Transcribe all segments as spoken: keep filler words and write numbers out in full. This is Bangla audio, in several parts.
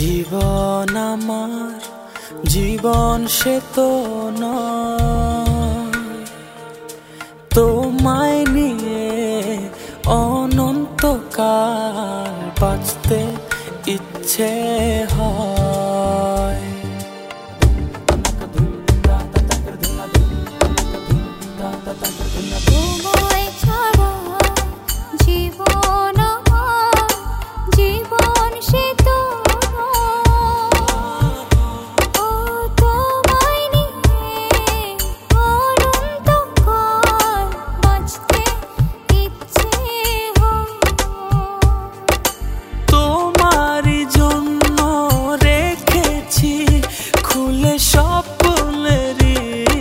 জীবন আমার জীবন সে তো নয়, তোমায় নিয়ে অনন্তকাল বাঁচতে ইচ্ছে হয়। তোমায় ছাড়া জীবন আমার জীবন সে তো ও তোমায় নিয়ে অনন্তকাল বাঁচতে ইচ্ছে হয়। তোমারই জন্য রেখেছি খুলে স্বপ্নেরই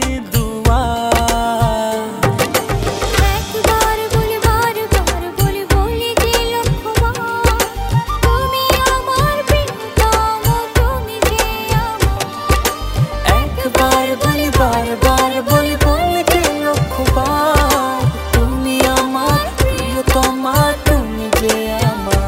দুয়ার। একবার বলি বারবার বলি বলি যে লক্ষবার, তুমি আমার প্রিয়তম, তুমি যে আমার। একবার বলি বারবার বলি বলি যে লক্ষবার, তুমি আমার প্রিয়তমা, তুমি যে আমার।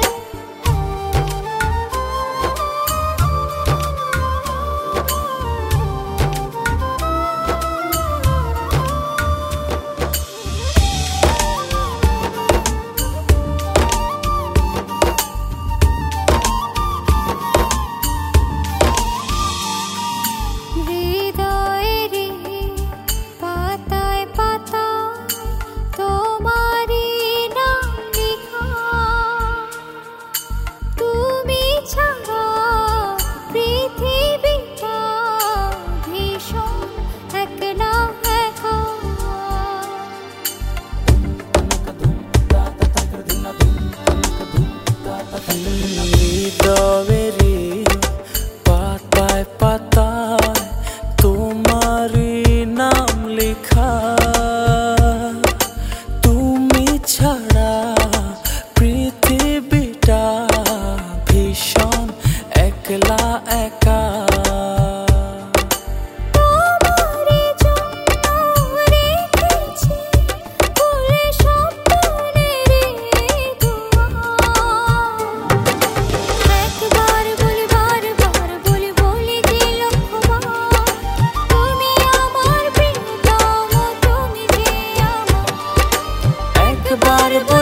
হৃদয়েরই পাতায় পাতায় তোমারই নাম লেখা, তুমি ছাড়া পৃথিবীটা ভীষণ একলা একা। হৃদয়েরই পাতায় পাতায় তোমারই নাম লেখা, তুমি ছাড়া পৃথিবীটা ভীষণ একলা একা। তোমারই জন্য রেখেছি খুলে স্বপ্নেরই দুয়ার। একবার বলি বারবার বলি বলি যে লক্ষবার, তুমি আমার প্রিয়তম, তুমি যে আমার। একবার